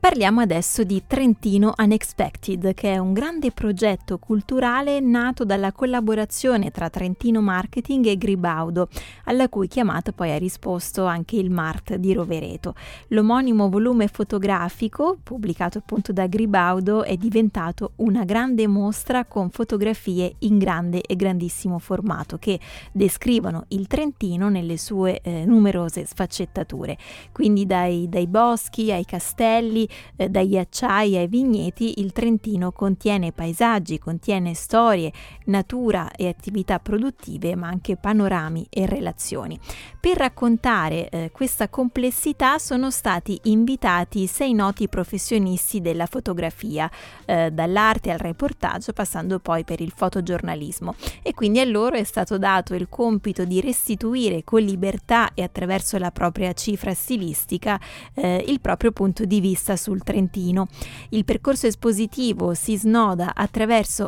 Parliamo adesso di Trentino Unexpected, che è un grande progetto culturale nato dalla collaborazione tra Trentino Marketing e Gribaudo, alla cui chiamata poi ha risposto anche il Mart di Rovereto. L'omonimo volume fotografico, pubblicato appunto da Gribaudo, è diventato una grande mostra con fotografie in grande e grandissimo formato che descrivono il Trentino nelle sue numerose sfaccettature, quindi dai boschi ai castelli, dai ghiacciai ai vigneti. Il Trentino contiene paesaggi, contiene storie, natura e attività produttive, ma anche panorami e relazioni. Per raccontare questa complessità sono stati invitati 6 noti professionisti della fotografia, dall'arte al reportage, passando poi per il fotogiornalismo, e quindi a loro è stato dato il compito di restituire con libertà e attraverso la propria cifra stilistica il proprio punto di vista sul Trentino. Il percorso espositivo si snoda attraverso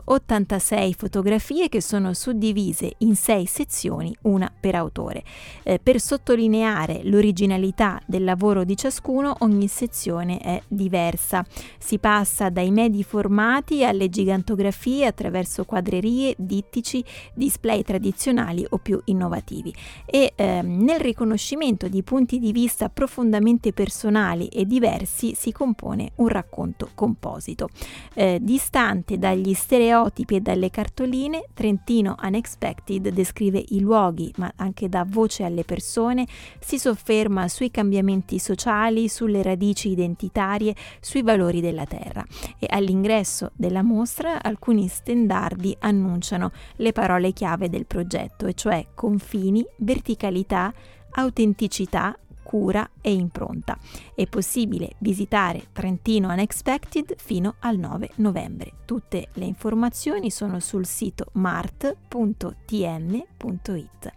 86 fotografie che sono suddivise in 6 sezioni, una per autore. Per sottolineare l'originalità del lavoro di ciascuno, ogni sezione è diversa. Si passa dai medi formati alle gigantografie attraverso quadrerie, dittici, display tradizionali o più innovativi. E nel riconoscimento di punti di vista profondamente personali e diversi si compone un racconto composito. Distante dagli stereotipi e dalle cartoline, Trentino Unexpected descrive i luoghi, ma anche dà voce alle persone, si sofferma sui cambiamenti sociali, sulle radici identitarie, sui valori della terra. E all'ingresso della mostra alcuni stendardi annunciano le parole chiave del progetto, e cioè confini, verticalità, autenticità, cura e impronta. È possibile visitare Trentino Unexpected fino al 9 novembre. Tutte le informazioni sono sul sito mart.tn.it.